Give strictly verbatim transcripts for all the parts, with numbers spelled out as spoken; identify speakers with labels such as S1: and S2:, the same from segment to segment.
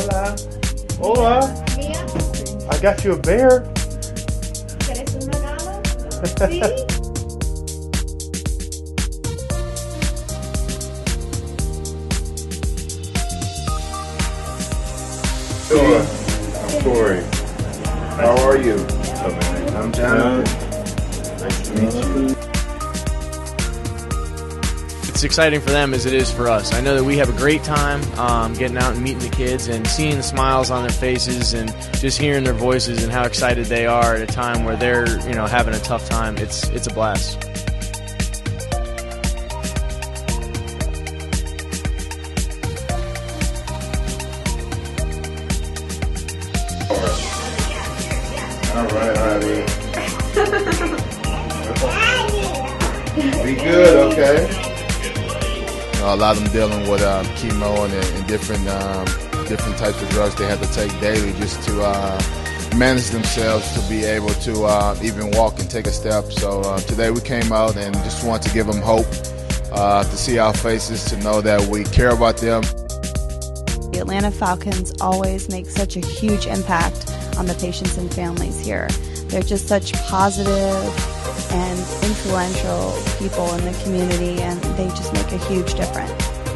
S1: Hola. Hola.
S2: Mía,
S1: I got you a bear.
S2: ¿quieres un regalo? Sí.
S3: Sure. I'm Corey. How are you? I'm Jonathan. Nice to meet you.
S4: It's exciting for them as it is for us. I know that we have a great time um, getting out and meeting the kids and seeing the smiles on their faces and just hearing their voices and how excited they are at a time where they're, you know, having a tough time. It's it's a blast.
S3: All right, honey. Be good, okay?
S5: You know, a lot of them dealing with um, chemo and, and different um, different types of drugs they have to take daily just to uh, manage themselves to be able to uh, even walk and take a step. So uh, today we came out and just want to give them hope, uh, to see our faces, to know that we care about them.
S6: The Atlanta Falcons always make such a huge impact on the patients and families here. They're just such positive and influential people in the community, and they just make a huge difference.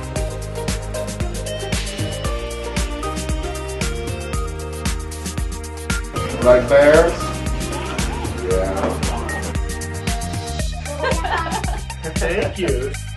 S3: Like bears? Yeah.
S1: Thank you.